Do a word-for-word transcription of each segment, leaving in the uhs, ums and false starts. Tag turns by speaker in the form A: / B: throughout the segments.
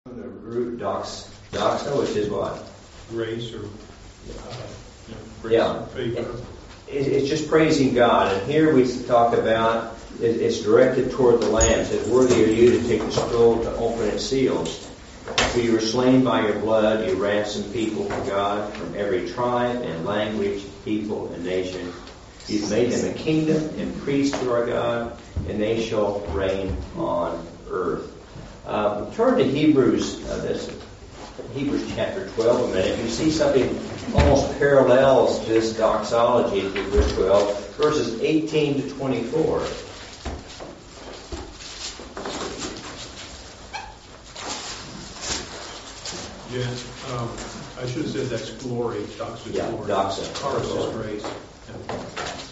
A: The root dox, doxa, which is what?
B: Grace or uh, you know, grace
A: Yeah.
B: and favor.
A: It, it's just praising God. And here we talk about, it, it's directed toward the Lamb. It says, worthy are you to take the scroll to open its seals. For you were slain by your blood, you ransomed people for God from every tribe and language, people and nation. You've made them a kingdom and priests to our God, and they shall reign on earth. Uh, turn to Hebrews, uh, this Hebrews chapter twelve a minute. You see something almost parallels this doxology in Hebrews twelve, verses eighteen to twenty-four.
B: Yeah, um, I should have said that's glory. Doxa is
A: Yeah,
B: glory.
A: doxa.
B: Ours is grace. Yeah.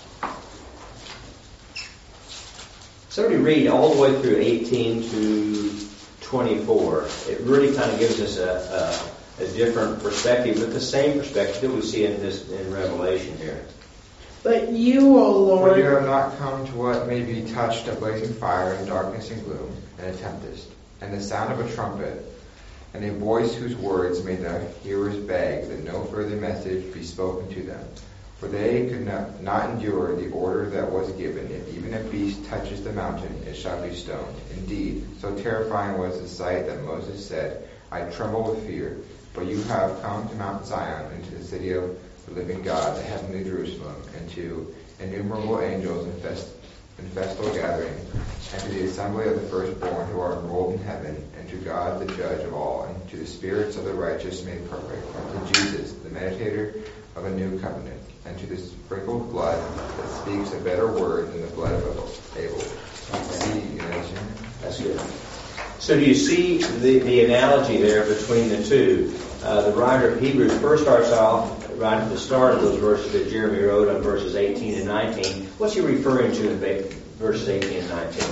A: Somebody read all the way through eighteen to twenty-four. It really kind of gives us a, a, a different perspective, but the same perspective that we see in this in Revelation here.
C: But you, O Lord,
D: For you have not come to what may be touched of blazing fire and darkness and gloom and a tempest, and the sound of a trumpet, and a voice whose words made the hearers beg that no further message be spoken to them. For they could not, not endure the order that was given. If even a beast touches the mountain, it shall be stoned. Indeed, so terrifying was the sight that Moses said, I tremble with fear. But you have come to Mount Zion, and to the city of the living God, the heavenly Jerusalem, and to innumerable angels in, fest, in festal gathering, and to the assembly of the firstborn who are enrolled in heaven, and to God the judge of all, and to the spirits of the righteous made perfect, and to Jesus, the meditator of a new covenant, and to the sprinkled blood that speaks a better word than the blood of Abel. See, you know,
A: That's good. So do you see the, the analogy there between the two? Uh, the writer of Hebrews first starts off right at the start of those verses that Jeremy wrote on verses eighteen and nineteen. What's he referring to in verses eighteen and nineteen?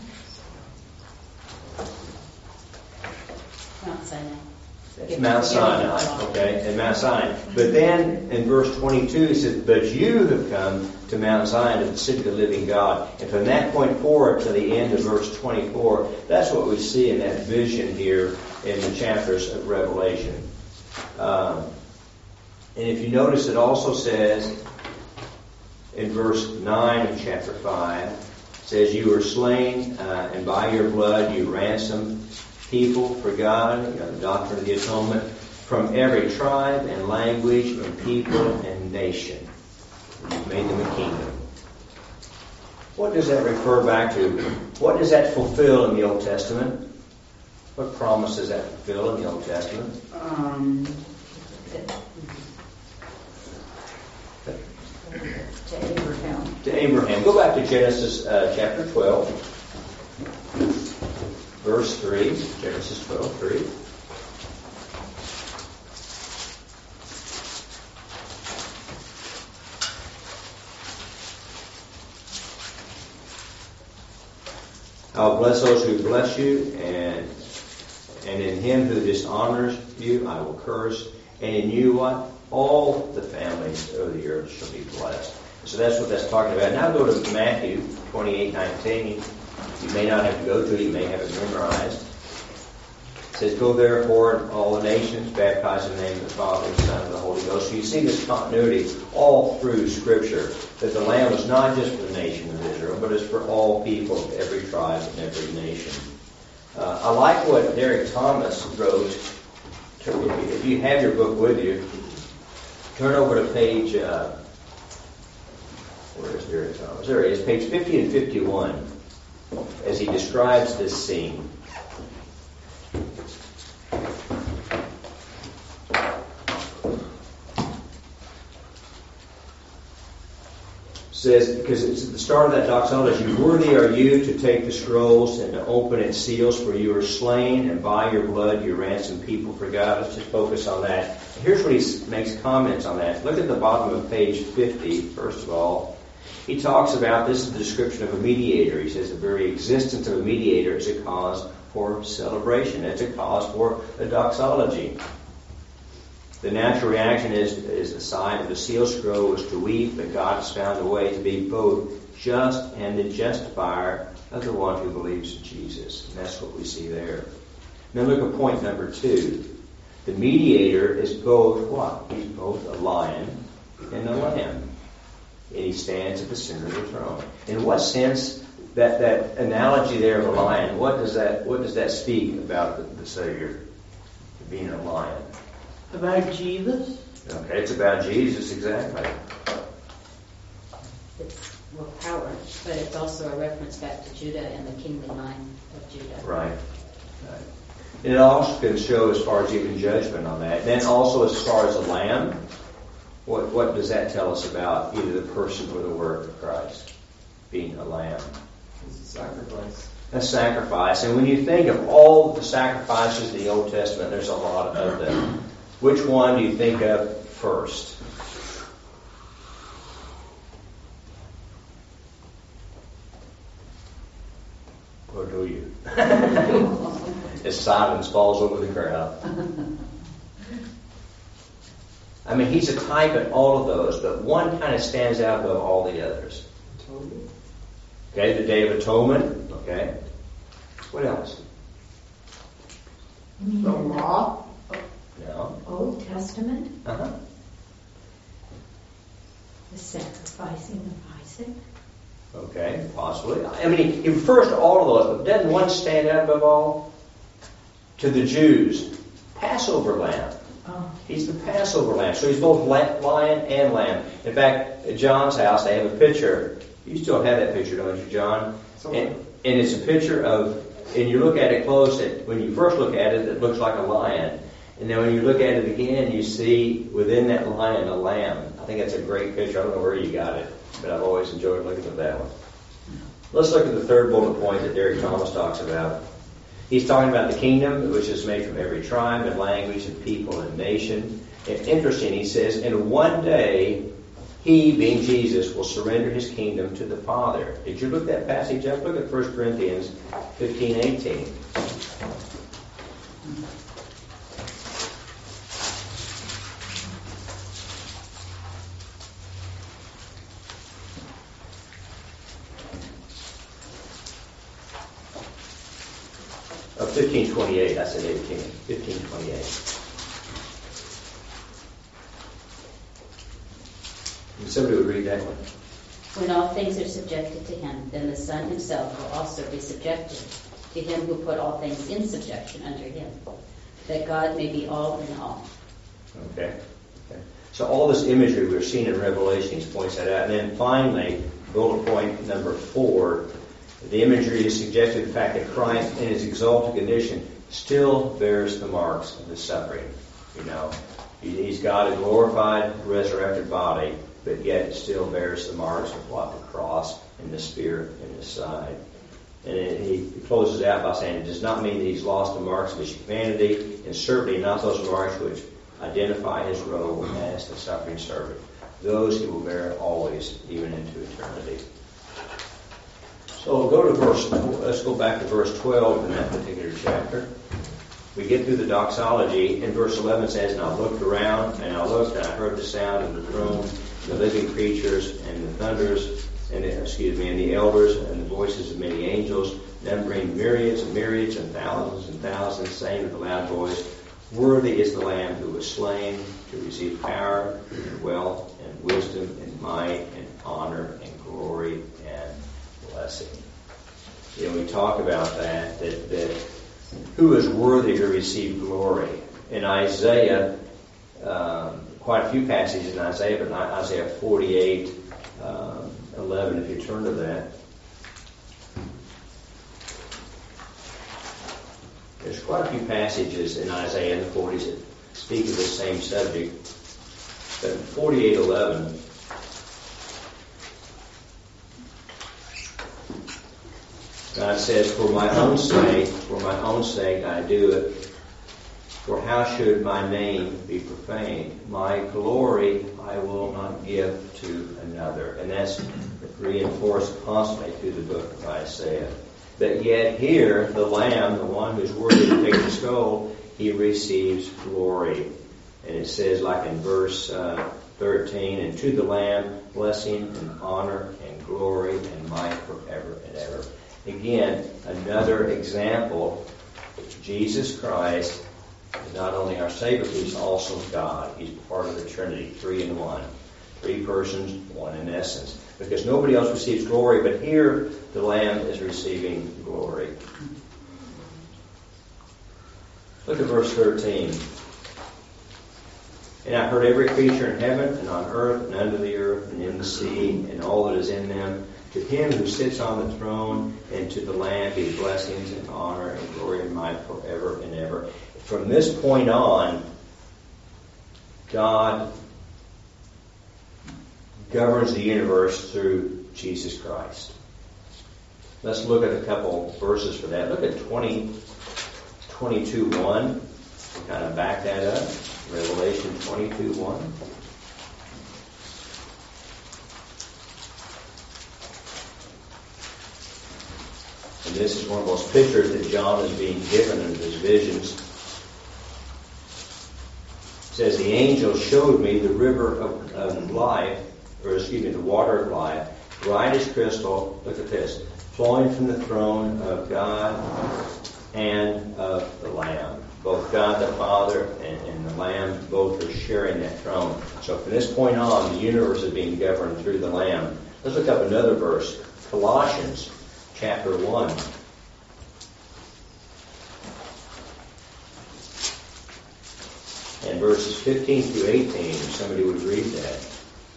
E: Mount Sinai.
A: It's Mount Sinai, okay, and Mount Sinai. But then in verse twenty-two it says, but you have come to Mount Zion, to the city of the living God. And from that point forward to the end of verse twenty-four, that's what we see in that vision here in the chapters of Revelation. Um, and if you notice, it also says in verse nine of chapter five, it says, you were slain, uh, and by your blood you ransomed people for God, you know, the doctrine of the atonement, from every tribe and language and people and nation. You've made them a kingdom. What does that refer back to? What does that fulfill in the Old Testament? What promise does that fulfill in the Old Testament?
C: um,
E: To Abraham.
A: To Abraham. Go back to Genesis uh, chapter twelve, verse three. Genesis twelve, three. I'll bless those who bless you, and and in him who dishonors you I will curse, and in you what? All the families of the earth shall be blessed. So that's what that's talking about. Now go to Matthew twenty-eight nineteen. You may not have to go to it, you may have it memorized. It says, go therefore in all the nations, baptize in the name of the Father, the Son, and the Holy Ghost. So you see this continuity all through Scripture, that the Lamb is not just for the nation of Israel, but it's for all people of every tribe and every nation. Uh, I like what Derek Thomas wrote. If you have your book with you, turn over to page, uh, where is Derek Thomas? There he is, page fifty and fifty-one, as he describes this scene. Says, because it's at the start of that doxology, worthy are you to take the scrolls and to open its seals, for you are slain, and by your blood you ransomed people for God. Let's just focus on that. Here's what he makes comments on that. Look at the bottom of page fifty, first of all. He talks about, this is the description of a mediator. He says the very existence of a mediator is a cause for celebration. It's a cause for a doxology. The natural reaction is, is the sign of the seal scroll is to weep, but God has found a way to be both just and the justifier of the one who believes in Jesus. And that's what we see there. Then look at point number two. The mediator is both what? He's both a lion and a lamb. And he stands at the center of the throne. In what sense, that, that analogy there of a lion, what does that what does that speak about the, the Savior being a lion?
C: About Jesus?
A: Okay, it's about Jesus, exactly.
E: It's well, power, but it's also a reference back to Judah and the kingly line of Judah.
A: Right. Right. And it also can show as far as even judgment on that. And then also as far as a lamb, what what does that tell us about either the person or the work of Christ? Being a lamb.
D: It's a sacrifice.
A: A sacrifice. And when you think of all the sacrifices in the Old Testament, there's a lot of them. Which one do you think of first? Or do you? As silence falls over the crowd. I mean, he's a type in all of those, but one kind of stands out above all the others.
D: Atonement.
A: Okay, the Day of Atonement. Okay. What else?
F: You mean
C: The
F: in the
C: law?
A: No.
F: Old Testament?
A: Uh-huh.
F: The sacrificing of Isaac?
A: Okay, possibly. I mean, he refers to all of those, but doesn't one stand out above all? To the Jews, Passover lamb.
F: Oh.
A: He's the Passover lamb. So he's both lion and lamb. In fact, at John's house, they have a picture. You still have that picture, don't you, John? And, and it's a picture of, and you look at it close, it, when you first look at it, it looks like a lion. And then when you look at it again, you see within that lion a lamb. I think that's a great picture. I don't know where you got it, but I've always enjoyed looking at that one. Let's look at the third bullet point that Derek Thomas talks about. He's talking about the kingdom, which is made from every tribe and language and people and nation. It's interesting, he says, in one day, he, being Jesus, will surrender his kingdom to the Father. Did you look that passage up? Look at First Corinthians fifteen eighteen. Oh, fifteen twenty-eight, I said eighteen. fifteen twenty-eight. And somebody would read that one.
E: When all things are subjected to him, then the Son himself will also be subjected to him who put all things in subjection under him, that God may be all in all.
A: Okay. Okay. So all this imagery we're seeing in Revelation, he points that out. And then finally, bullet point number four, the imagery is suggested to the fact that Christ, in his exalted condition, still bears the marks of the suffering. You know, he's got a glorified, resurrected body, but yet still bears the marks of what? The cross and the spear in his side. And it, he closes out by saying it does not mean that he's lost the marks of his humanity, and certainly not those marks which identify his role as the suffering servant. Those he will bear always, even into eternity. So we'll go to verse, let's go back to verse twelve in that particular chapter. We get through the doxology, and verse eleven says, and I looked around, and I looked, and I heard the sound of the throne, the living creatures, and the thunders, and the, excuse me, and the elders, and the voices of many angels, numbering myriads and myriads and thousands and thousands, saying with a loud voice, worthy is the Lamb who was slain to receive power, and wealth, and wisdom, and might, and honor, and glory, and blessing. You know, we talk about that, that, that who is worthy to receive glory. In Isaiah, um, quite a few passages in Isaiah, but Isaiah forty-eight, um, eleven, if you turn to that. There's quite a few passages in Isaiah in the forties that speak of this same subject. But in forty-eight eleven, God says, for my own sake, for my own sake I do it. For how should my name be profaned? My glory I will not give to another. And that's reinforced constantly through the book of Isaiah. But yet here, the Lamb, the one who's worthy to take the scroll, he receives glory. And it says, like in verse uh, thirteen, and to the Lamb, blessing and honor and glory and might forever and ever. Again, another example Jesus Christ is not only our Savior, but He's also God. He's part of the Trinity, three in one. Three persons, one in essence. Because nobody else receives glory, but here the Lamb is receiving glory. Look at verse thirteen. And I heard every creature in heaven and on earth and under the earth and in the sea and all that is in them, to Him who sits on the throne and to the Lamb be blessings and honor and glory and might forever and ever. From this point on, God governs the universe through Jesus Christ. Let's look at a couple verses for that. Look at twenty, twenty-two one. Kind of back that up. Revelation twenty-two one. And this is one of those pictures that John is being given in his visions. It says, the angel showed me the river of, of life, or excuse me, the water of life, bright as crystal, look at this, flowing from the throne of God and of the Lamb. Both God the Father and, and the Lamb both are sharing that throne. So from this point on, the universe is being governed through the Lamb. Let's look up another verse. Colossians chapter one. And verses fifteen through eighteen, if somebody would read that.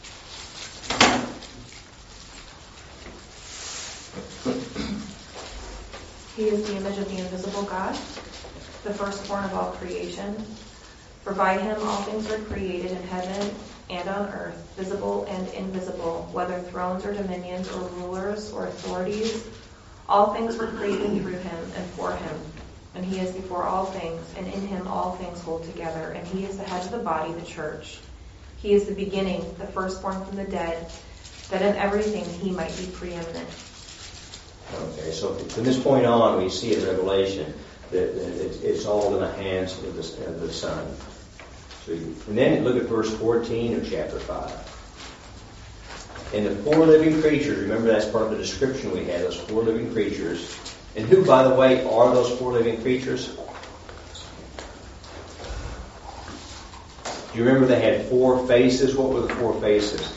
G: He is the image of the invisible God, the firstborn of all creation. For by Him all things were created in heaven and on earth, visible and invisible, whether thrones or dominions or rulers or authorities. All things were created through Him and for Him. And He is before all things, and in Him all things hold together. And He is the head of the body, the church. He is the beginning, the firstborn from the dead, that in everything He might be preeminent.
A: Okay, so from this point on, we see in Revelation that it's all in the hands of the, of the Son. So, and then look at verse fourteen of chapter five. And the four living creatures, remember that's part of the description we had, those four living creatures. And who, by the way, are those four living creatures? Do you remember they had four faces? What were the four faces?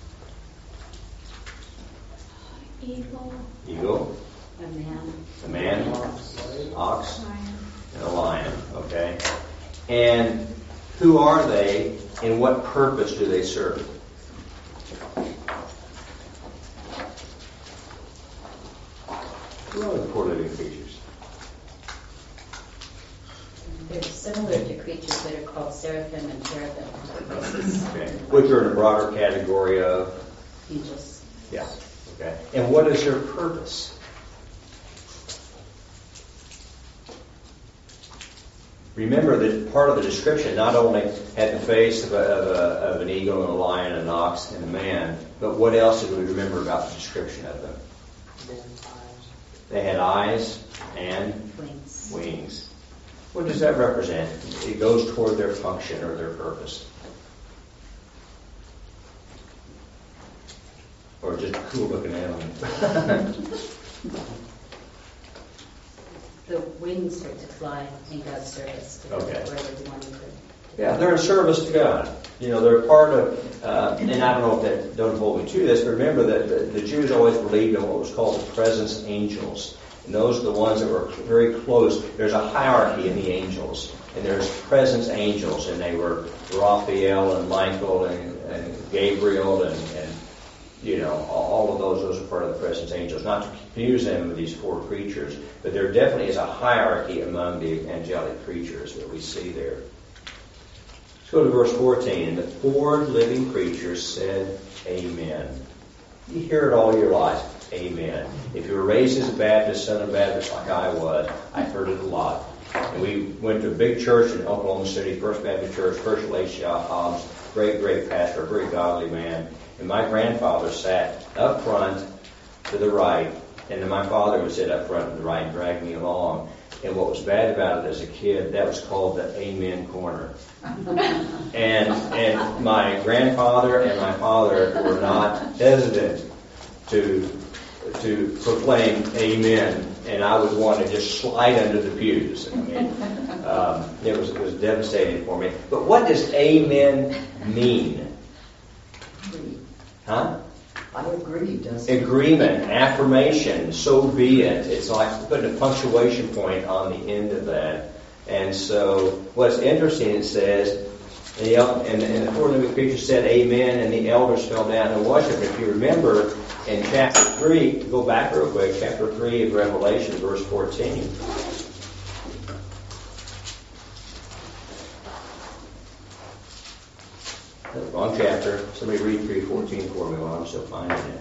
F: Eagle.
A: Eagle.
E: A man.
A: A man. Ox. And a lion. Okay. And who are they and what purpose do they serve? Who are the four living creatures?
E: They're similar to creatures that are called seraphim and cherubim.
A: Okay. Which are in a broader category of?
E: Angels.
A: Yeah. Okay. And what is their purpose? Remember that part of the description not only had the face of, a, of, a, of an eagle and a lion and an ox and a man, but what else did we remember about the description of them? They had eyes and
E: Wings.
A: wings. What does that represent? It goes toward their function or their purpose. Or just a cool looking animal.
E: The wings are to fly in God's service. To
A: Okay.
E: wherever you want to go.
A: Yeah, they're in service to God. You know, they're part of, uh, and I don't know if that, don't hold me to this, but remember that the, the Jews always believed in what was called the presence angels. And those are the ones that were very close. There's a hierarchy in the angels. And there's presence angels, and they were Raphael and Michael and, and Gabriel and, and, you know, all of those, those are part of the presence angels. Not to confuse them with these four creatures, but there definitely is a hierarchy among the angelic creatures that we see there. Let's go to verse fourteen. And the four living creatures said, Amen. You hear it all your life. Amen. If you were raised as a Baptist, son of Baptist like I was, I've heard it a lot. And we went to a big church in Oklahoma City, First Baptist Church, First Elisha Hobbs, great, great pastor, a very godly man. And my grandfather sat up front to the right, and then my father would sit up front to the right and drag me along. And what was bad about it as a kid, that was called the Amen corner. and and my grandfather and my father were not hesitant to to proclaim Amen and I would want to just slide under the pews. I mean, um, it was it was devastating for me. But what does amen mean? Huh?
H: I agree, doesn't it?
A: Agreement, affirmation, so be it. It's like putting a punctuation point on the end of that. And so what's interesting, it says, and the, and, and the four living creatures said amen, and the elders fell down and worshiped. If you remember in chapter three, go back real quick, chapter three of Revelation, verse fourteen. Wrong chapter. Somebody read three fourteen for me while I'm still finding it.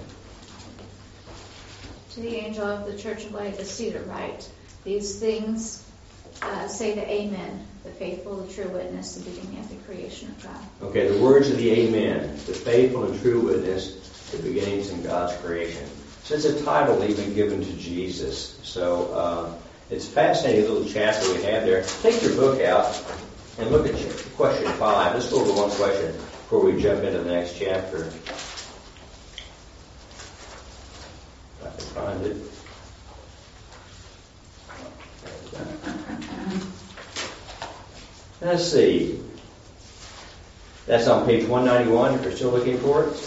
F: To the angel of the church of Laodicea write, these things uh, say the Amen, the faithful, the true witness, the beginning of the creation of God.
A: Okay, the words of the Amen, the faithful and true witness, the beginnings in God's creation. So it's a title even given to Jesus. So uh, it's a fascinating little chapter we have there. Take your book out and look at question five. Let's go over one question before we jump into the next chapter. If I can find it. Let's see. That's on page one ninety-one, if you're still looking for it.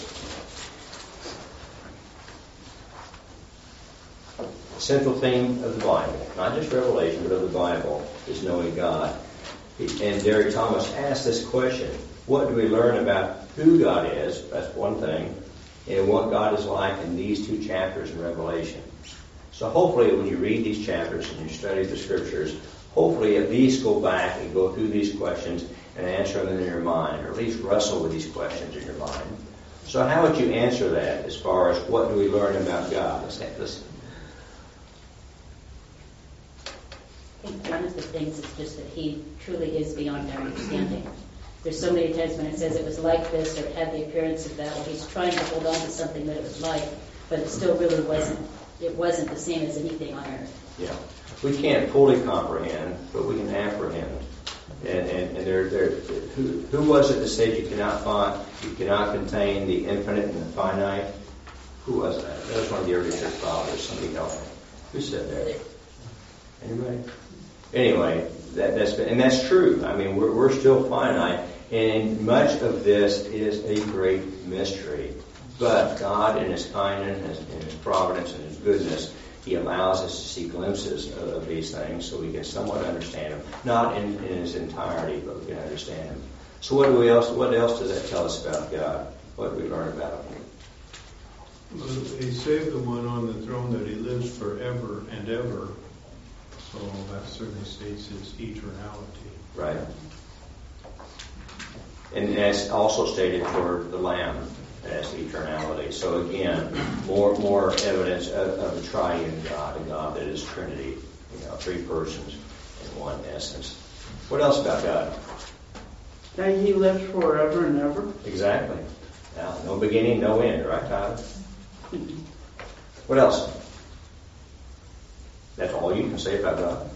A: The central theme of the Bible, not just Revelation, but of the Bible, is knowing God. And Derek Thomas asked this question: what do we learn about who God is? That's one thing. And what God is like in these two chapters in Revelation. So hopefully when you read these chapters and you study the Scriptures, hopefully at least go back and go through these questions and answer them in your mind, or at least wrestle with these questions in your mind. So how would you answer that as far as what do we learn about God? Let's listen.
E: I think one of the things is just that He truly is beyond our understanding. There's so many times when it says it was like this or it had the appearance of that, or He's trying to hold on to something that it was like, but it still really wasn't. It wasn't the same as anything on earth.
A: Yeah. We can't fully comprehend, but we can apprehend. And, and, and there, there, who, who was it that said you cannot find, you cannot contain the infinite and the finite? Who was that? That was one of the early church fathers. Somebody help me. Who said that? Anybody? Anyway, that, that's been, and that's true. I mean, we're, we're still finite, and much of this is a great mystery. But God, in His kindness, in His providence, and His goodness, He allows us to see glimpses of, of these things so we can somewhat understand them. Not in, in its entirety, but we can understand them. So what do we else? What else does that tell us about God? What do we learn about Him?
B: Well, He saved the one on the throne that He lives forever and ever. So that certainly states His eternality.
A: Right. And that's also stated for the Lamb. As eternality. So again, more more evidence of, of a triune God, a God that is Trinity, you know, three persons in one essence. What else about God?
C: That He lives forever and ever.
A: Exactly. Now, no beginning, no end, right, Tyler? What else? That's all you can say about God?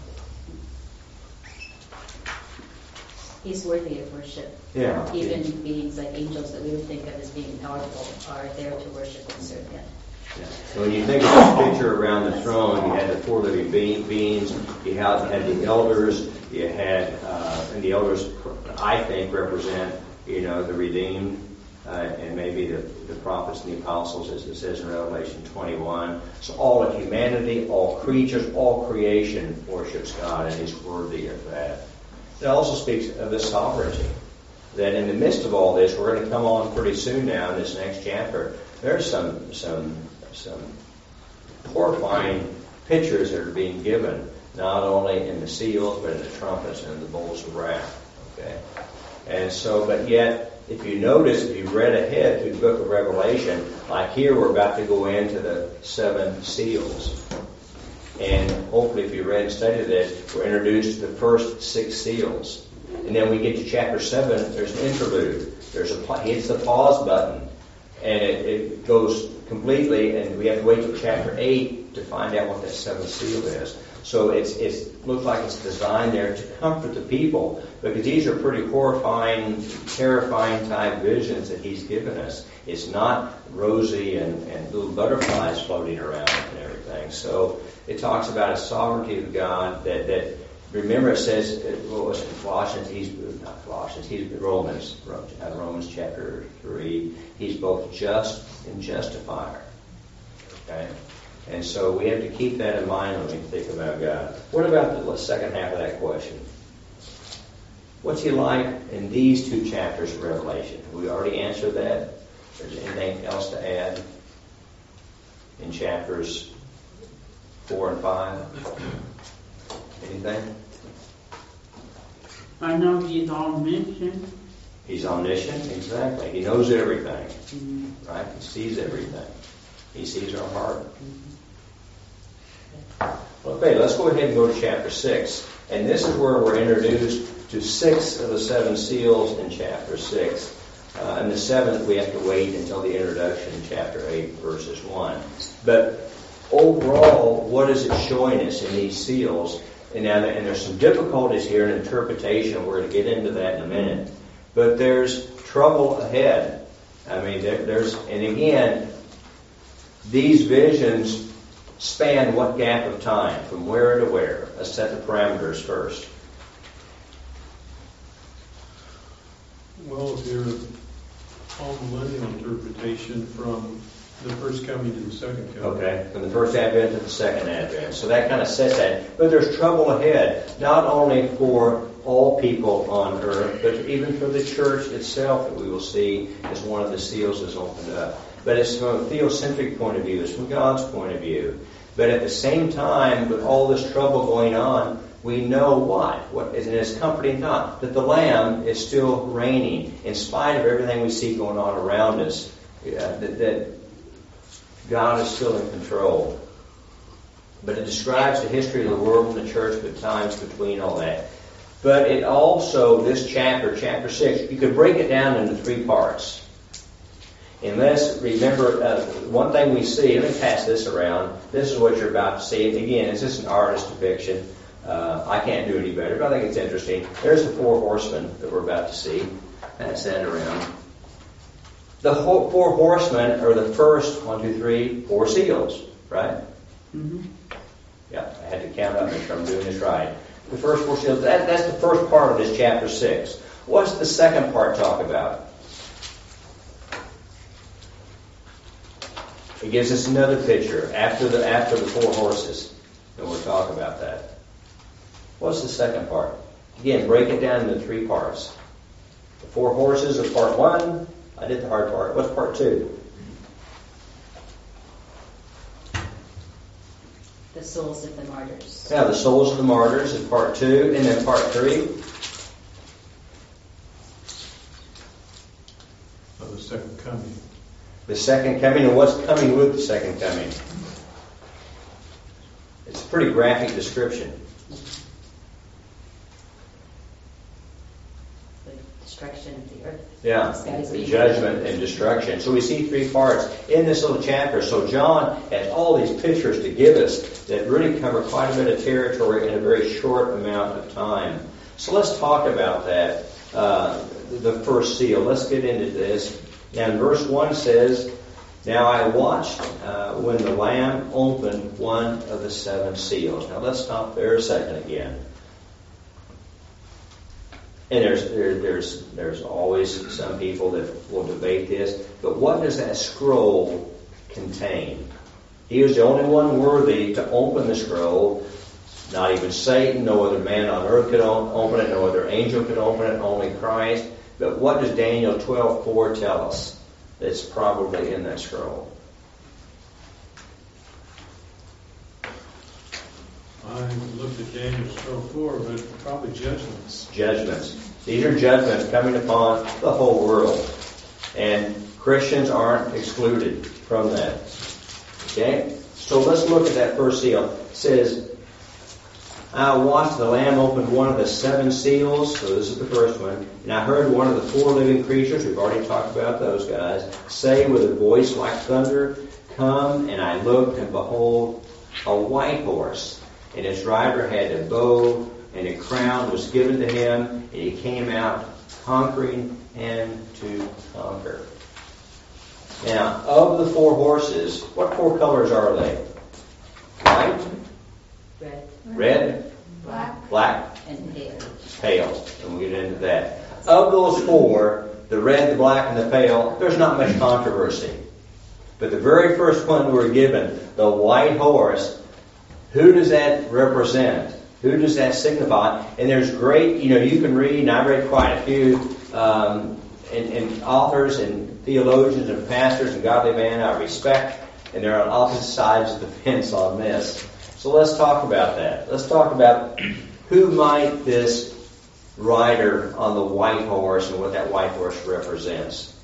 E: He's worthy of worship.
A: Yeah.
E: Even beings like angels that we would think of as being powerful are there to worship and serve Him.
A: Yeah. When you think of this picture around the throne, you had the four living be- beings, you had, had the elders, you had, uh, and the elders, I think, represent, you know, the redeemed, uh, and maybe the, the prophets and the apostles, as it says in Revelation twenty-one. So all of humanity, all creatures, all creation worships God, and He's worthy of that. It also speaks of His sovereignty. That in the midst of all this, we're going to come on pretty soon now in this next chapter. There's some some some horrifying pictures that are being given, not only in the seals, but in the trumpets and the bowls of wrath. Okay, and so, but yet, if you notice, if you read ahead through the book of Revelation, like here, we're about to go into the seven seals. And hopefully if you read and studied this, we're introduced to the first six seals. And then we get to chapter seven, there's an interlude. There's a hits the pause button. And it, it goes completely, and we have to wait till chapter eight to find out what that seventh seal is. So it's it's looks like it's designed there to comfort the people, because these are pretty horrifying, terrifying type visions that He's given us. It's not rosy and, and little butterflies floating around and everything. everything. So it talks about a sovereignty of God that, that remember it says, what was it, Colossians, he's, not Colossians, he's Romans, Romans chapter three, he's both just and justifier. Okay? And so we have to keep that in mind when we think about God. What about the second half of that question? What's he like in these two chapters of Revelation? Have we already answered that? Is there anything else to add in chapters four and five? Anything?
C: I know he's omniscient.
A: He's omniscient, exactly. He knows everything, mm-hmm. right? He sees everything. He sees our heart. Mm-hmm. Okay, let's go ahead and go to chapter six. And this is where we're introduced to six of the seven seals in chapter six. Uh, and the seventh, we have to wait until the introduction in chapter eight, verses one. But overall, what is it showing us in these seals? And, now, and there's some difficulties here in interpretation. We're going to get into that in a minute. But there's trouble ahead. I mean, there, there's, and again, these visions span what gap of time? From where to where? Let's set the parameters first.
B: Well, if you're all millennial interpretation from the first coming to the second coming.
A: Okay, from the first advent to the second advent. So that kind of sets that. But there's trouble ahead, not only for all people on earth, but even for the church itself that we will see as one of the seals is opened up. But it's from a theocentric point of view. It's from God's point of view. But at the same time, with all this trouble going on, we know what? What is, and it's comforting thought, that the Lamb is still reigning in spite of everything we see going on around us, uh, that, that God is still in control. But it describes the history of the world and the church, but times between all that. But it also, this chapter, chapter six, you could break it down into three parts. And let's remember, uh, one thing we see, let me pass this around. This is what you're about to see. And again, it's just an artist's depiction. Uh, I can't do any better, but I think it's interesting. There's the four horsemen that we're about to see. Pass that around. The ho- four horsemen are the first, one, two, three, four seals, right?
C: Mm-hmm.
A: Yeah, I had to count up, make sure I'm doing this right. The first four seals, that, that's the first part of this chapter six. What's the second part talk about? It gives us another picture after the after the four horses, and we'll talk about that. What's the second part? Again, break it down into three parts. The four horses are part one. I did the hard part. What's part two?
E: The souls of the martyrs.
A: Yeah, the souls of the martyrs is part two, and then part three.
B: Of the second coming.
A: The second coming, and what's coming with the second coming? It's a pretty graphic description.
E: The destruction of the earth.
A: Yeah, the judgment and destruction. So we see three parts in this little chapter. So John has all these pictures to give us that really cover quite a bit of territory in a very short amount of time. So let's talk about that, uh, the first seal. Let's get into this. And verse one says, "Now I watched uh, when the Lamb opened one of the seven seals." Now let's stop there a second again. And there's there, there's there's always some people that will debate this, but what does that scroll contain? He was the only one worthy to open the scroll. Not even Satan, no other man on earth could open it, no other angel could open it, only Christ. But what does Daniel twelve four tell us that's probably in that scroll?
B: I looked at Daniel twelve four, but probably judgments.
A: Judgments. These are judgments coming upon the whole world. And Christians aren't excluded from that. Okay? So let's look at that first seal. It says, "I watched the Lamb open one of the seven seals," so this is the first one, "and I heard one of the four living creatures," we've already talked about those guys, "say with a voice like thunder, 'Come,' and I looked, and behold, a white horse, and its rider had a bow, and a crown was given to him, and he came out conquering and to conquer." Now, of the four horses, what four colors are they? white,
E: Red
A: red,
F: Black.
A: black,
E: and pale.
A: pale. And we'll get into that. Of those four, the red, the black, and the pale, there's not much controversy. But the very first one we're given, the white horse, who does that represent? Who does that signify? And there's great, you know, you can read, and I read quite a few, um, and, and authors and theologians and pastors and godly men I respect, and they're on opposite sides of the fence on this. So let's talk about that. Let's talk about who might this rider on the white horse and what that white horse represents.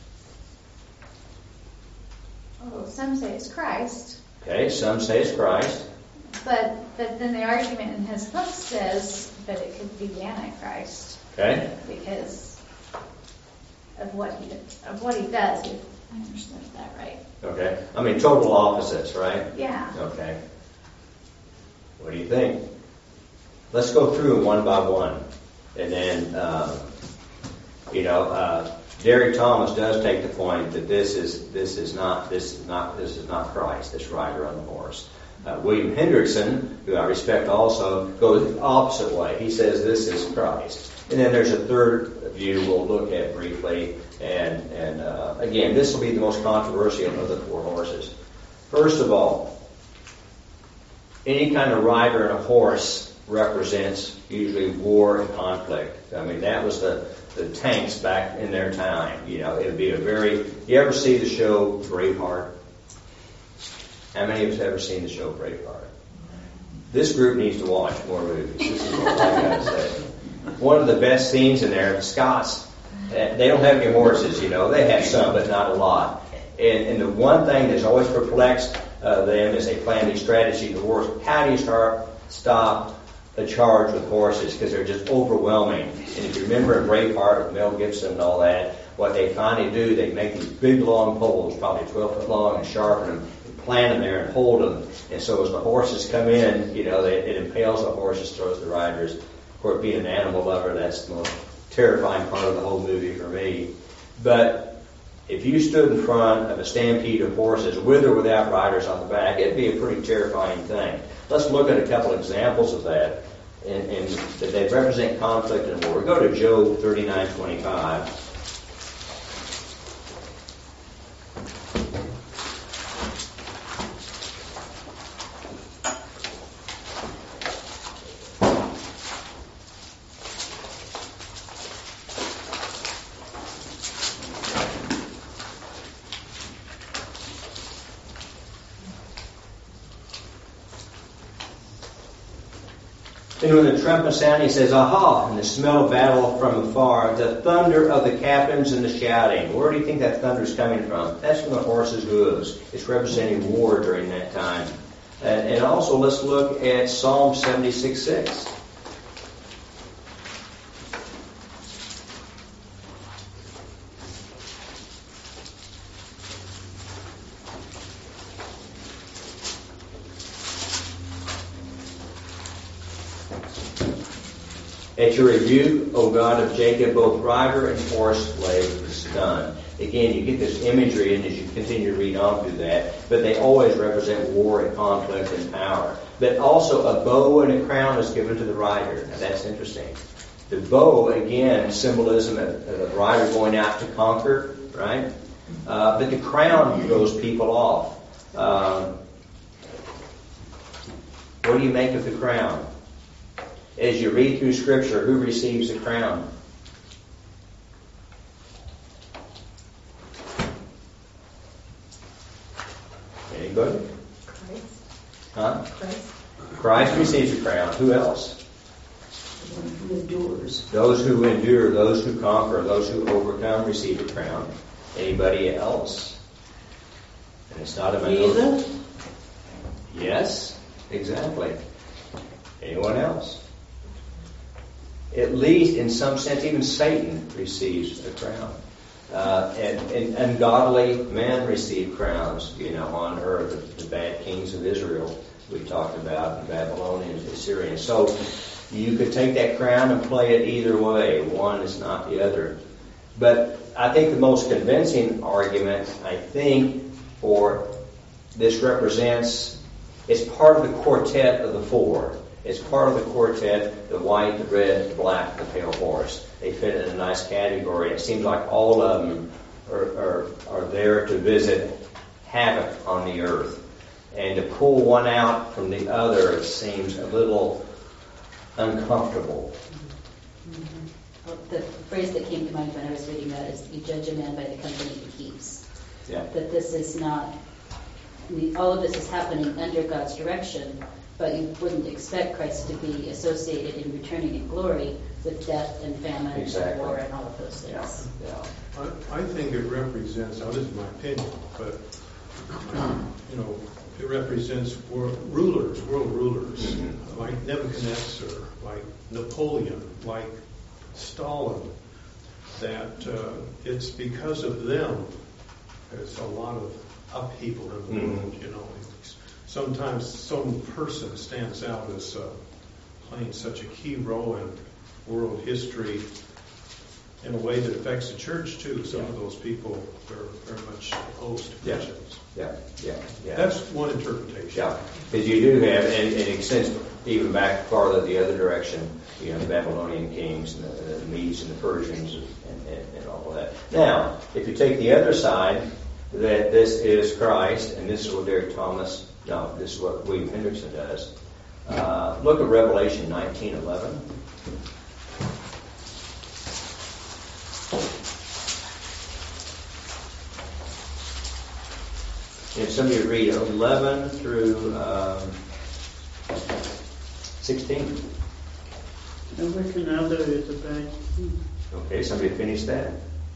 F: Oh, some say it's Christ,
A: Okay, some say it's Christ.
F: but but then the argument in his book says that it could be the Antichrist
A: Okay,
F: because of what he of what he does. If I understood that right.
A: okay. I mean, total opposites, right?
F: Yeah.
A: Okay. What do you think? Let's go through them one by one. And then, um, you know, uh, Derek Thomas does take the point that this is this is not this is not this is not Christ, this rider on the horse. Uh, William Hendrickson, who I respect also, goes the opposite way. He says this is Christ. And then there's a third view we'll look at briefly. And and uh, again, this will be the most controversial of the four horses. First of all, any kind of rider on a horse represents usually war and conflict. I mean, that was the, the tanks back in their time. You know, it would be a very... You ever see the show Braveheart? How many of us have ever seen the show Braveheart? This group needs to watch more movies. This is what I gotta say. One of the best scenes in there, the Scots, they don't have any horses, you know. They have some, but not a lot. And, and the one thing that's always perplexed uh, them as they plan these strategies of wars, how do you start stop a charge with horses? Because they're just overwhelming. And if you remember in Braveheart with Mel Gibson and all that, what they finally do, they make these big long poles, probably twelve foot long, and sharpen them, and plant them there and hold them. And so as the horses come in, you know, they, it impales the horses, throws the riders. Of course, being an animal lover, that's the most terrifying part of the whole movie for me. But if you stood in front of a stampede of horses, with or without riders on the back, it'd be a pretty terrifying thing. Let's look at a couple examples of that, and, and that they represent conflict and war. We go to Job thirty-nine twenty-five. And when the trumpet sounded, he says, aha, and the smell of battle from afar, the thunder of the captains and the shouting. Where do you think that thunder is coming from? That's from the horses' hooves. It's representing war during that time. And, and also, let's look at Psalm seventy-six six. At your rebuke, O God of Jacob, both rider and horse slave are stunned. Again, you get this imagery in as you continue to read on through that, but they always represent war and conflict and power. But also a bow and a crown is given to the rider. Now that's interesting. The bow, again, symbolism of, of the rider going out to conquer, right? Uh, but the crown throws people off. Um, what do you make of the crown? As you read through Scripture, who receives the crown? Anybody?
G: Christ.
A: Huh?
G: Christ.
A: Christ receives the crown. Who else?
H: The one who endures.
A: Those who endure, those who conquer, those who overcome receive the crown. Anybody else? And it's not a minority.
C: Jesus?
A: Yes, exactly. Anyone else? At least, in some sense, even Satan receives a crown. Uh, and, and ungodly men receive crowns, you know, on earth. The, the bad kings of Israel we talked about, the Babylonians, the Assyrians. So you could take that crown and play it either way. One is not the other. But I think the most convincing argument, I think, for this represents It's part of the quartet of the four. It's part of the quartet, the white, the red, the black, the pale horse. They fit in a nice category. It seems like all of them are, are, are there to visit havoc on the earth. And to pull one out from the other seems a little uncomfortable.
E: Well, the phrase that came to mind when I was reading that is, you judge a man by the company he keeps.
A: Yeah.
E: That this is not, I mean, all of this is happening under God's direction, but you wouldn't expect Christ to be associated in returning in glory with death and famine
A: Exactly.
E: and war and all of those things.
A: Yeah. Yeah.
B: I, I think it represents, now this is my opinion, but, um, you know, it represents world rulers, world rulers,
A: Mm-hmm.
B: like Nebuchadnezzar, like Napoleon, like Stalin, that uh, it's because of them there's a lot of upheaval in the
A: Mm-hmm.
B: world, you know. Sometimes some person stands out as uh, playing such a key role in world history in a way that affects the church too. Some of those people are very much opposed to
A: Yeah.
B: Christians.
A: Yeah, yeah, yeah.
B: That's one interpretation.
A: Yeah, because you do have, and it extends even back farther the other direction. You know, the Babylonian kings and the, the Medes and the Persians and, and, and all of that. Now, if you take the other side, that this is Christ, and this is what Derek Thomas, no, this is what William Hendrickson does. Uh, look at Revelation nineteen eleven. If somebody would read eleven through um, sixteen.
C: Nebuchadnezzar is a bad.
A: Okay, somebody finish that.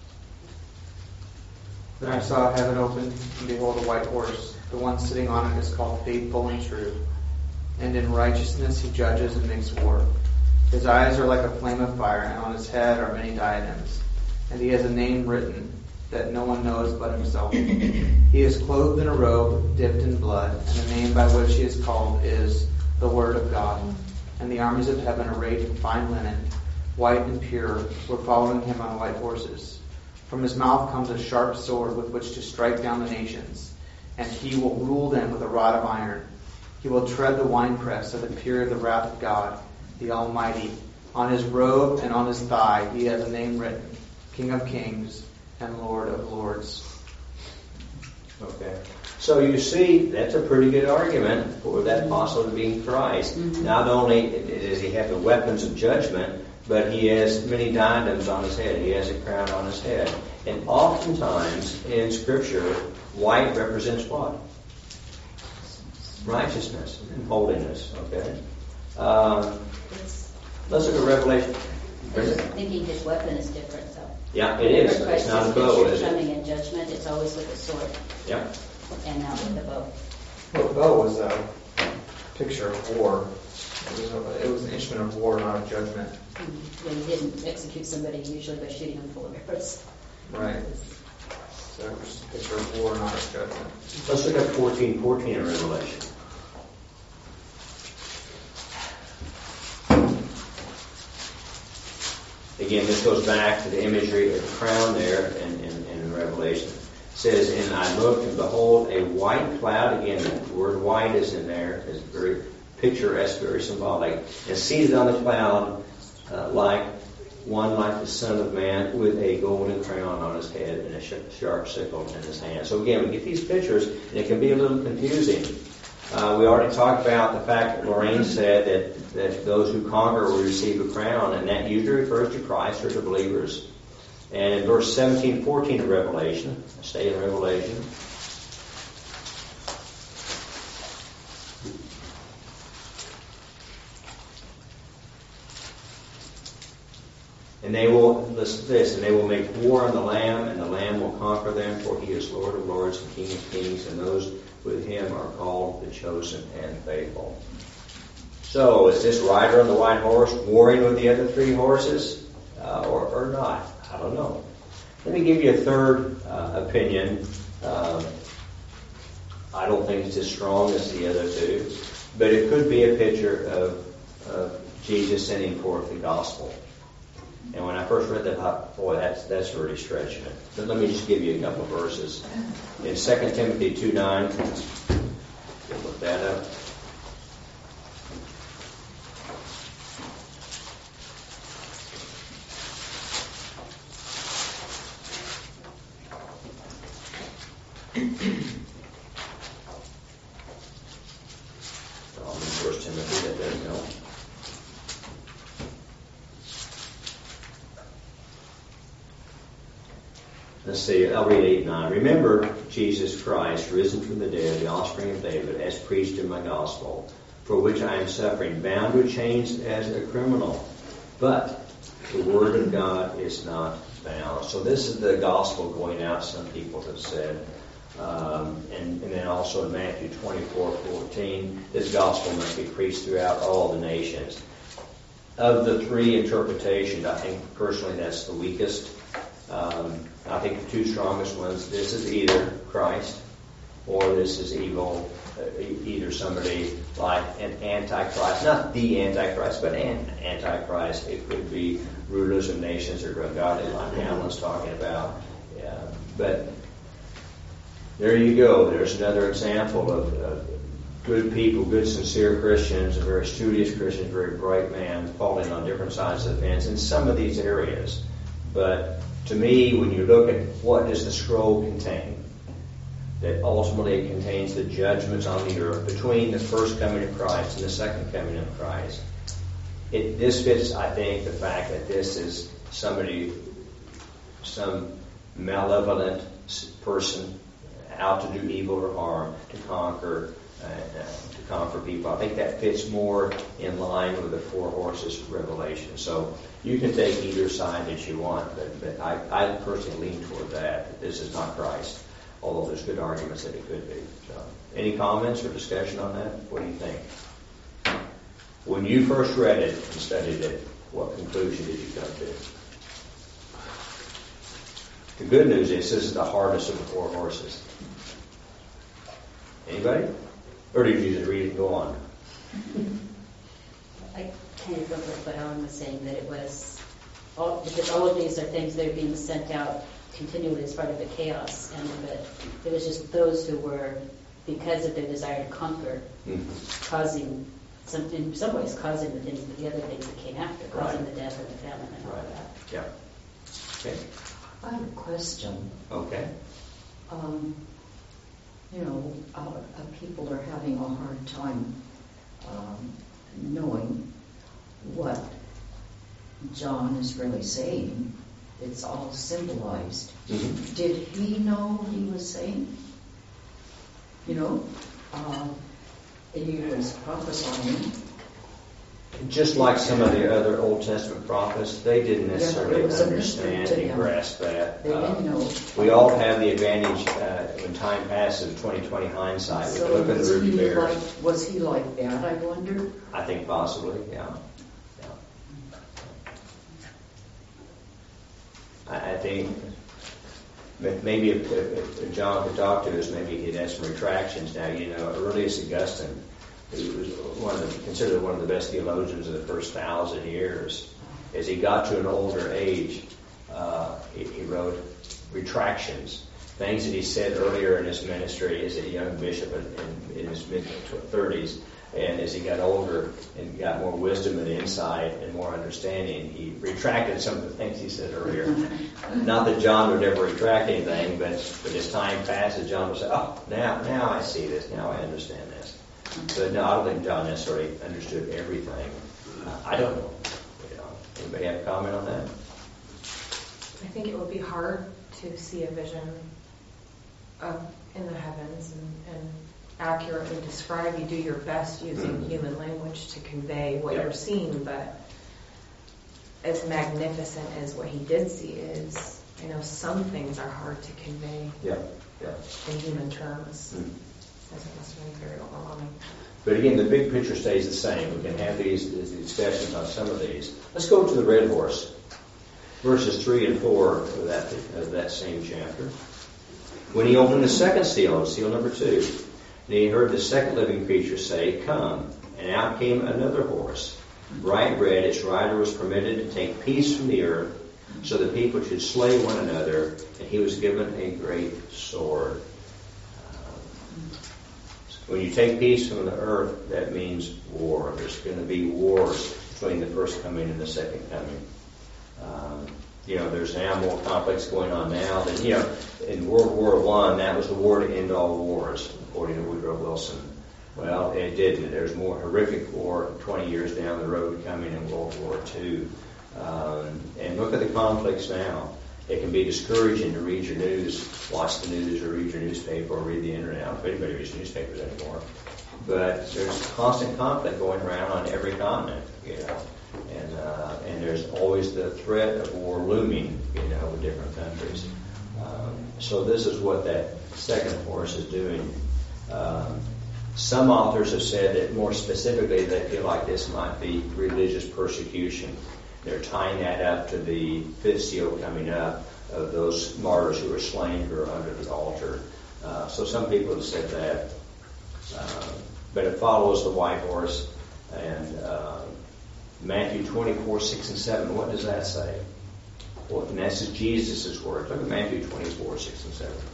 I: Then I saw heaven open, and behold, a white horse. The one sitting on it is called Faithful and True. And in righteousness he judges and makes war. His eyes are like a flame of fire, and on his head are many diadems. And he has a name written that no one knows but himself. He is clothed in a robe dipped in blood, and the name by which he is called is the Word of God. And the armies of heaven, arrayed in fine linen, white and pure, were following him on white horses. From his mouth comes a sharp sword with which to strike down the nations, and he will rule them with a rod of iron. He will tread the winepress of the fury of the wrath of God, the Almighty. On his robe and on his thigh he has a name written, King of Kings and Lord of Lords.
A: Okay. So you see, that's a pretty good argument for that possibly being Christ.
E: Mm-hmm.
A: Not only does he have the weapons of judgment, but he has many diadems on his head. He has a crown on his head. And oftentimes in Scripture, white represents what? Righteousness and holiness. Okay. Um, let's look at Revelation.
E: I was thinking his weapon is different, though.
A: Yeah, it is.
E: Whenever Christ
A: It's not a
E: is
A: bow,
E: pictured
A: is it?
E: coming in judgment, it's always with a sword,
A: Yeah.
E: and not with a bow.
I: Well, the bow was a picture of war. It was, a, it was an instrument of war, not of judgment.
E: Mm-hmm. Yeah, he didn't execute somebody usually by shooting them full of arrows.
I: Right. So it was a picture of war, not of judgment.
A: Let's look at fourteen fourteen in Revelation. Again, this goes back to the imagery of the crown there in, in, in Revelation. It says, and I looked, and behold, a white cloud. Again, the word white is in there. It's very picturesque, very symbolic. And seated on the cloud, uh, like one like the Son of Man, with a golden crown on his head and a sharp sickle in his hand. So again, we get these pictures, and it can be a little confusing. Uh, we already talked about the fact that Lorraine said that, that those who conquer will receive a crown, and that usually refers to Christ or to believers. And in verse seventeen fourteen of Revelation, stay in Revelation. And they will, listen to this, and they will make war on the Lamb, and the Lamb will conquer them, for he is Lord of lords and King of kings, and those with him are called the chosen and faithful. So, is this rider on the white horse warring with the other three horses, uh, or, or not? I don't know. Let me give you a third uh, opinion. Um, I don't think it's as strong as the other two, but it could be a picture of, of Jesus sending forth the gospel. And when I first read that, I thought, boy, that's that's really stretching it. But let me just give you a couple of verses. In Second Timothy two nine, look that up. Um, First Timothy, that doesn't help. Let's see, I'll read eight and nine. Remember Jesus Christ, risen from the dead, the offspring of David, as preached in my gospel, for which I am suffering, bound with chains as a criminal. But the word of God is not bound. So this is the gospel going out, some people have said. Um, and, and then also in Matthew twenty-four fourteen, this gospel must be preached throughout all the nations. Of the three interpretations, I think personally that's the weakest. Um, I think the two strongest ones, this is either Christ or this is evil, uh, either somebody like an antichrist, not the antichrist, but an antichrist. It could be rulers of nations or ungodly, like Alan's talking about. Yeah. But there you go. There's another example of, of good people, good sincere Christians, a very studious Christian, very bright man, falling on different sides of the fence in some of these areas. But to me, when you look at what does the scroll contain, that ultimately it contains the judgments on the earth between the first coming of Christ and the second coming of Christ. It, this fits, I think, the fact that this is somebody, some malevolent person out to do evil or harm, to conquer, uh, to conquer people. I think that fits more in line with the four horses revelation. So you can take either side that you want, but, but I, I personally lean toward that, that this is not Christ, although there's good arguments that it could be. So, any comments or discussion on that? What do you think? When you first read it and studied it, what conclusion did you come to? The good news is this is the hardest of the four horses. Anybody? Or did you just read it and go on?
E: I kind of go with what Alan was saying, that it was, all, because all of these are things that are being sent out continually as part of the chaos, and that it was just those who were, because of their desire to conquer, mm-hmm. causing, some, in some ways, causing the things, the other things that came after, causing right. the death and the famine and all
A: right.
E: that.
A: Yeah. Okay.
H: I have a question.
A: Okay.
H: Um, you know, uh, uh, people are having a hard time um, knowing what John is really saying. It's all symbolized. Mm-hmm. Did he know what he was saying? You know, uh, he was prophesying.
A: Just like some of the other Old Testament prophets, they didn't necessarily
H: yeah,
A: understand and grasp that.
H: They didn't uh, know.
A: We all have the advantage uh, when time passes, twenty twenty hindsight.
H: So
A: we look at the Ruby Bears.
H: Like, was he like that, I wonder?
A: I think possibly, yeah. yeah. I, I think maybe if, if, if John could talk to us, maybe he'd have some retractions. Now, you know, earliest Augustine, he was one of the, considered one of the best theologians of the first thousand years. As he got to an older age, uh, he, he wrote retractions, things that he said earlier in his ministry as a young bishop in, in, in his mid thirties. And as he got older and got more wisdom and insight and more understanding, he retracted some of the things he said earlier. Not that John would ever retract anything, but, but as time passes, John would say, oh, now, now I see this, now I understand this. But no, I don't think John necessarily understood everything. Uh, I don't know. You know. Anybody have a comment on that?
G: I think it would be hard to see a vision of in the heavens and, and accurately describe. You do your best using mm-hmm. human language to convey what yep. you're seeing, but as magnificent as what he did see is, I know some things are hard to convey
A: yeah. Yeah.
G: in human terms.
A: Mm-hmm.
G: It must have been very overwhelming.
A: But again, the big picture stays the same. We can have these, these discussions on some of these. Let's go to the red horse, verses three and four of that, of that same chapter. When he opened the second seal, seal number two, and he heard the second living creature say, "Come." And out came another horse, bright red. Its rider was permitted to take peace from the earth, so that people should slay one another, and he was given a great sword. When you take peace from the earth, that means war. There's going to be wars between the first coming and the second coming. Um, You know, there's now more conflicts going on now than, you know, in World War One, that was the war to end all wars, according to Woodrow Wilson. Well, it didn't. There's more horrific war twenty years down the road coming in World War Two. Um, and look at the conflicts now. It can be discouraging to read your news, watch the news, or read your newspaper, or read the internet. I don't know if anybody reads newspapers anymore. But there's constant conflict going around on every continent, you know. And uh, and there's always the threat of war looming, you know, with different countries. Um, so this is what that second horse is doing. Um, some authors have said that more specifically they feel like this might be religious persecution. They're tying that up to the fifth seal coming up of those martyrs who were slain who are under the altar. Uh, so some people have said that. Uh, but it follows the white horse. And uh, Matthew twenty-four, six and seven, what does that say? Well, and that's Jesus' word. Look at Matthew twenty-four, six and seven.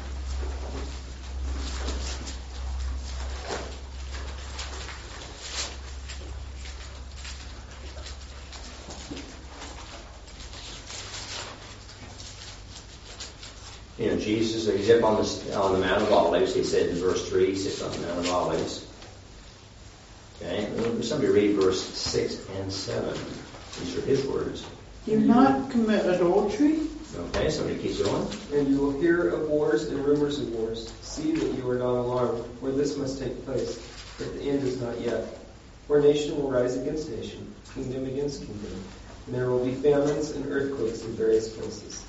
A: You know, Jesus, he's up on the, on the Mount of Olives. He said in verse three, he sits on the Mount of Olives. Okay, somebody read verse six and seven. These are his words.
C: Do not commit adultery.
A: Okay, somebody keep going.
J: And you will hear of wars and rumors of wars. See that you are not alarmed, for this must take place, but the end is not yet. For nation will rise against nation, kingdom against kingdom, and there will be famines and earthquakes in various places.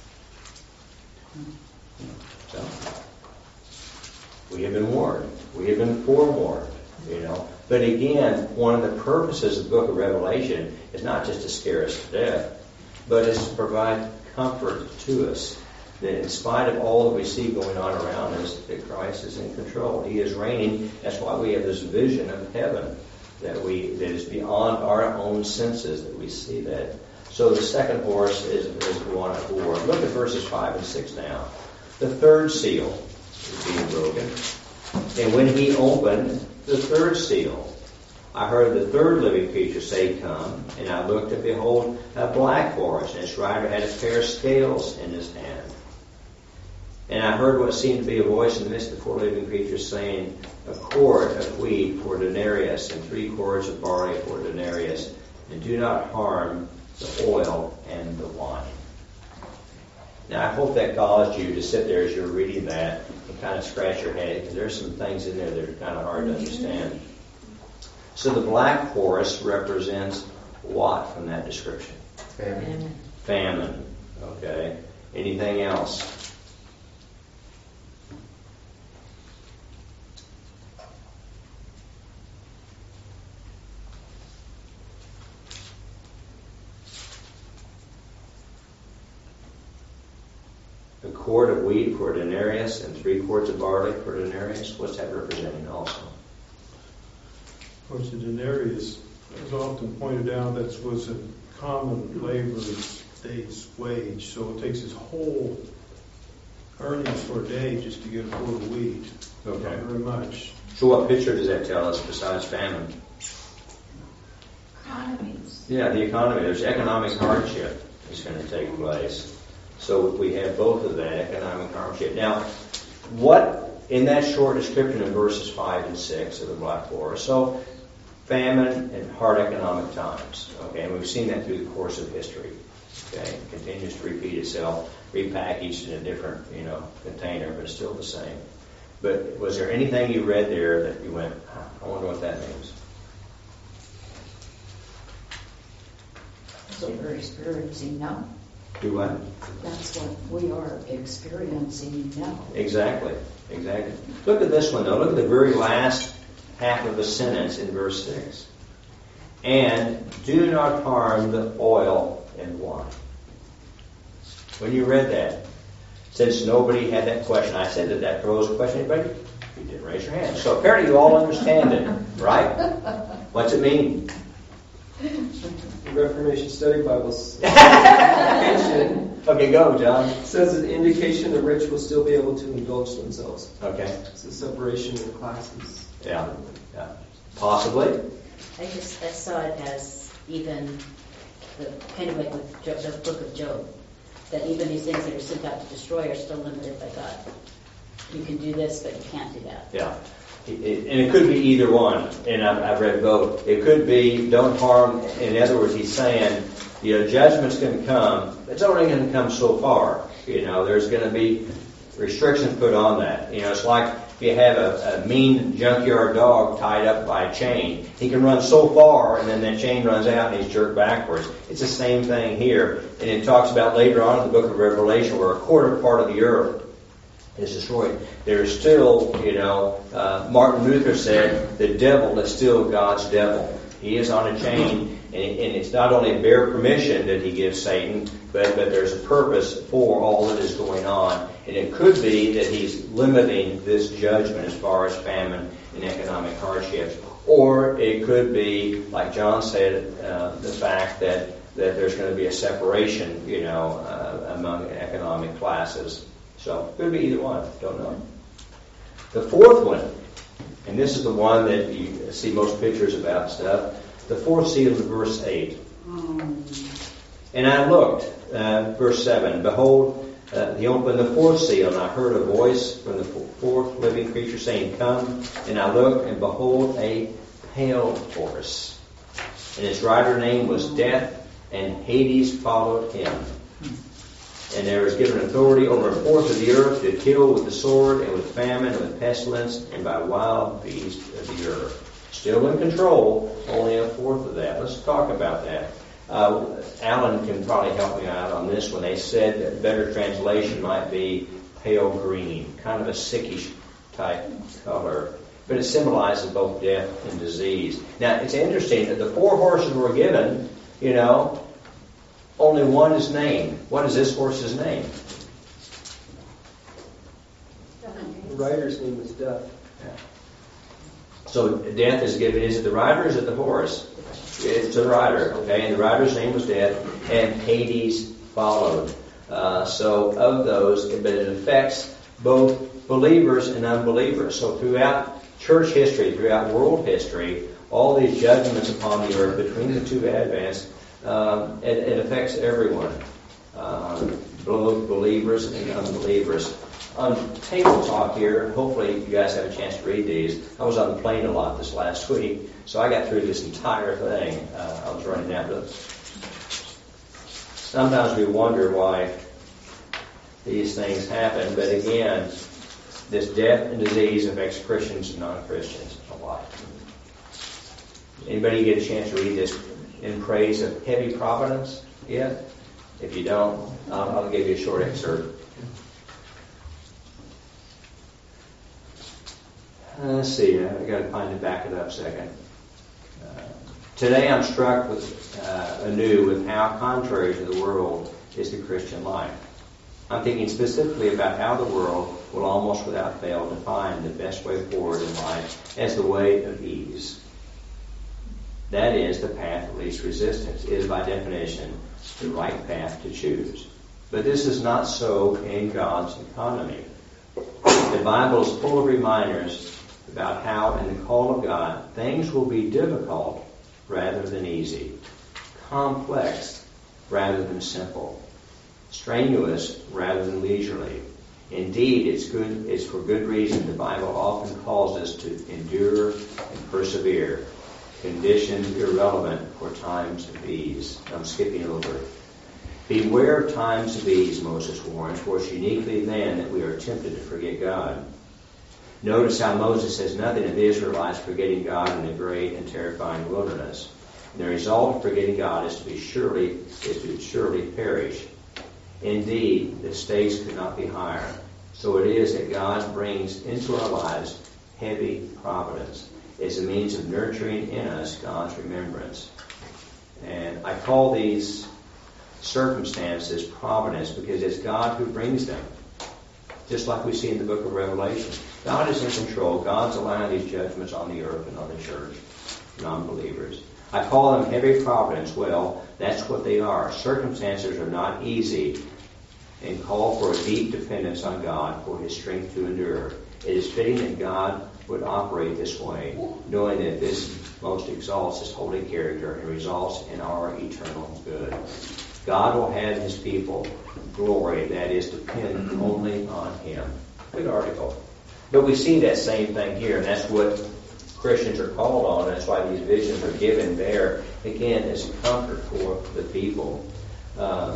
A: So, we have been warned. We have been forewarned, you know. But again, one of the purposes of the book of Revelation is not just to scare us to death, but is to provide comfort to us that in spite of all that we see going on around us, that Christ is in control. He is reigning. That's why we have this vision of heaven that we that is beyond our own senses, that we see that. So the second horse is, is the one of war. Look at verses five and six now. The third seal is being broken. And when he opened the third seal, I heard the third living creature say, Come. And I looked, and behold, a black horse, and its rider had a pair of scales in his hand. And I heard what seemed to be a voice in the midst of the four living creatures saying, A quart of wheat for denarius, and three quarts of barley for denarius, and do not harm the oil and the wine. Now, I hope that caused you to sit there as you're reading that and kind of scratch your head, because there's some things in there that are kind of hard to understand. So the black horse represents what from that description?
D: Famine.
A: Famine. Okay. Anything else? A quart of wheat for a denarius and three quarts of barley for a denarius. What's that representing also?
B: Of course, the denarius is often pointed out that was a common laborer's day's wage. So it takes his whole earnings for a day just to get a quart of wheat.
A: Okay.
B: Not very much.
A: So what picture does that tell us besides famine?
F: Economies.
A: Yeah, the economy. There's economic hardship that's going to take place. So we have both of that, economic hardship. Now, what, in that short description in verses five and six of the black horse, so famine and hard economic times, okay, and we've seen that through the course of history, okay, it continues to repeat itself, repackaged in a different, you know, container, but it's still the same. But was there anything you read there that you went, I wonder what that means?
H: So we're experiencing now.
A: Do what?
H: That's what we are experiencing now.
A: Exactly, exactly. Look at this one, though. Look at the very last half of the sentence in verse six. And do not harm the oil and wine. When you read that, since nobody had that question, I said, did that pose a question? Anybody? You didn't raise your hand. So apparently you all understand it, right? What's it mean?
J: The Reformation Study Bible's
A: Okay, go, John.
J: says an indication the rich will still be able to indulge themselves.
A: Okay.
J: It's a separation in classes.
A: Yeah. Yeah. Possibly.
E: I just I saw it as even the kind of like with Job, the book of Job. that even these things that are sent out to destroy are still limited by God. You can do this, but you can't do that.
A: Yeah. It, it, and it could be either one, and I've, I've read both. It could be don't harm. In other words, he's saying, you know, judgment's going to come. It's only going to come so far. You know, there's going to be restrictions put on that. You know, it's like if you have a, a mean junkyard dog tied up by a chain. He can run so far, and then that chain runs out, and he's jerked backwards. It's the same thing here. And it talks about later on in the book of Revelation where a quarter part of the earth is destroyed. There's still, you know, uh, Martin Luther said, the devil is still God's devil. He is on a chain, and, and it's not only bare permission that he gives Satan, but, but there's a purpose for all that is going on. And it could be that he's limiting this judgment as far as famine and economic hardships. Or it could be, like John said, uh, the fact that, that there's going to be a separation, you know, uh, among economic classes. So it could be either one. Don't know. The fourth one, and this is the one that you see most pictures about stuff, the fourth seal of verse eight. And I looked, uh, verse seven, behold, uh, he opened the fourth seal, and I heard a voice from the fourth living creature saying, come. And I looked, and behold, a pale horse. And his rider name was Death, and Hades followed him. And there was given authority over a fourth of the earth to kill with the sword, and with famine, and with pestilence, and by wild beasts of the earth. Still in control, only a fourth of that. Let's talk about that. Uh, Alan can probably help me out on this one. They said that a better translation might be pale green, kind of a sickish type color. But it symbolizes both death and disease. Now, it's interesting that the four horses were given, you know, only one is named. What is this horse's name?
J: The rider's name is Death.
A: Yeah. So death is given. Is it the rider or is it the horse? It's the rider, okay? And the rider's name was Death, and Hades followed. Uh, so of those, but it affects both believers and unbelievers. So throughout church history, throughout world history, all these judgments upon the earth between the two advents, um, it, it affects everyone, um, both believers and unbelievers. On Table Talk here, hopefully you guys have a chance to read these. I was on the plane a lot this last week, so I got through this entire thing. Uh, I was running out of it. Sometimes we wonder why these things happen, but again, this death and disease affects Christians and non-Christians a lot. Anybody get a chance to read this in praise of heavy providence yet? If you don't, I'll, I'll give you a short excerpt. Uh, let's see, I've got to find it, back it up a second. Uh, today I'm struck with uh, anew with how contrary to the world is the Christian life. I'm thinking specifically about how the world will almost without fail define the best way forward in life as the way of ease. That is, the path of least resistance is by definition the right path to choose. But this is not so in God's economy. The Bible is full of reminders about how in the call of God things will be difficult rather than easy, complex rather than simple, strenuous rather than leisurely. Indeed, it's good. It's for good reason the Bible often calls us to endure and persevere, conditions irrelevant for times of ease. I'm skipping over. Beware of times of ease, Moses warns, for it's uniquely then that we are tempted to forget God. Notice how Moses says nothing of the Israelites forgetting God in the great and terrifying wilderness. And the result of forgetting God is to be surely is to surely perish. Indeed, the stakes could not be higher. So it is that God brings into our lives heavy providence as a means of nurturing in us God's remembrance. And I call these circumstances providence because it's God who brings them. Just like we see in the book of Revelation. God is in control. God's allowing these judgments on the earth and on the church, non-believers. I call them heavy providence. Well, that's what they are. Circumstances are not easy and call for a deep dependence on God for His strength to endure. It is fitting that God would operate this way, knowing that this most exalts His holy character and results in our eternal good. God will have His people glory, and that is depend only on Him. Good article. But we see that same thing here, and that's what Christians are called on. And that's why these visions are given there, again, as a comfort for the people. Um,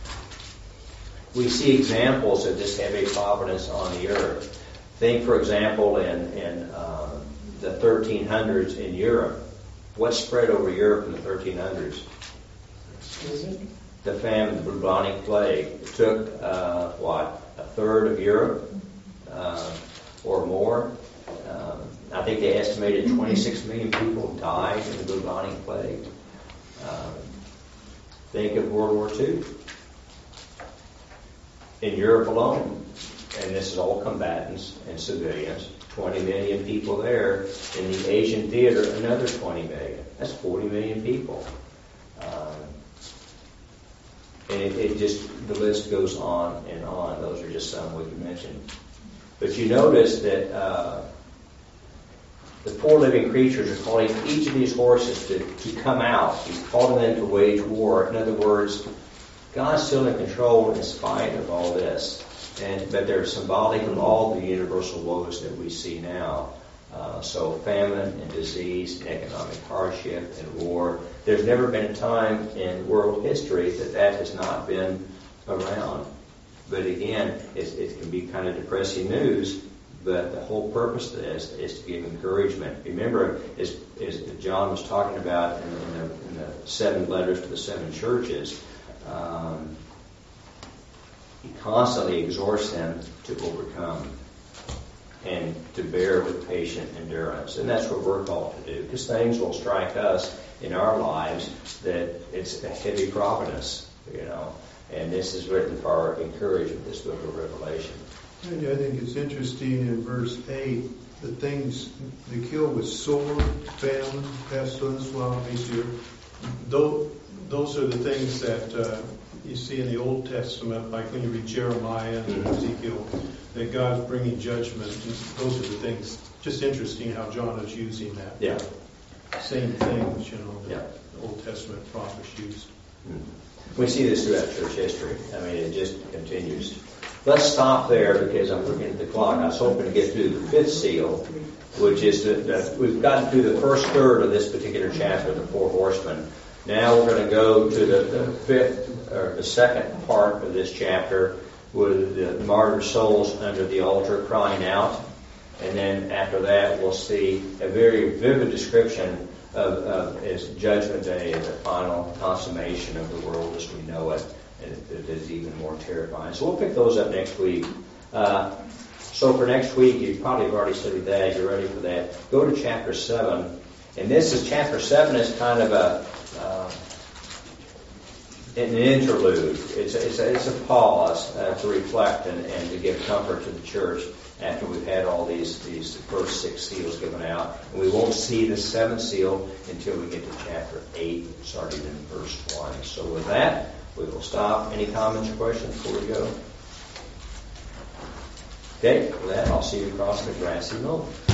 A: we see examples of this heavy providence on the earth. Think, for example, in, in uh, the thirteen hundreds in Europe. What spread over Europe in the thirteen hundreds? The famine, the bubonic plague. It took, uh, what, a third of Europe uh, or more. Um, I think they estimated twenty-six million people died in the bubonic plague. Um, think of World War Two. In Europe alone, and this is all combatants and civilians, twenty million people there. In the Asian theater, another twenty million. That's forty million people. Um, and it, it just, the list goes on and on. Those are just some we can mention. But you notice that uh, the poor living creatures are calling each of these horses to, to come out. He's calling them to wage war. In other words, God's still in control in spite of all this. And but they're symbolic of all the universal woes that we see now. Uh, so famine and disease and economic hardship and war. There's never been a time in world history that that has not been around. But again, it, it can be kind of depressing news. But the whole purpose of this is to give encouragement. Remember, as, as John was talking about in, in, the, in the seven letters to the seven churches, um, he constantly exhorts them to overcome and to bear with patient endurance. And that's what we're called to do, because things will strike us in our lives that it's a heavy providence, you know. And this is written for our encouragement, this book of Revelation.
B: I think it's interesting in verse eight, the things they kill with sword, famine, pestilence, wild beasts here. Those, those are the things that uh, you see in the Old Testament, like when you read Jeremiah and mm-hmm. Ezekiel, that God's bringing judgment. Those are the things. Just interesting how John is using that.
A: Yeah.
B: Same things, you know, that
A: yeah.
B: the Old Testament prophets used.
A: Mm-hmm. We see this throughout church history. I mean, it just continues. Let's stop there because I'm looking at the clock. I was hoping to get through the fifth seal, which is the, the, we've gotten through the first third of this particular chapter, the four horsemen. Now we're going to go to the, the fifth or the second part of this chapter with the martyr souls under the altar crying out. And then after that, we'll see a very vivid description of, of his judgment day, the final consummation of the world as we know it. And it is even more terrifying. So we'll pick those up next week. Uh, so for next week, you probably have already studied that. You're ready for that. Go to chapter seven. And this is, chapter seven is kind of a uh, an interlude. It's a, it's a, it's a pause uh, to reflect and, and to give comfort to the church after we've had all these, these first six seals given out. And we won't see the seventh seal until we get to chapter eight, starting in verse one. So with that, we will stop. Any comments or questions before we go? Okay, with that, I'll see you across the grassy knoll.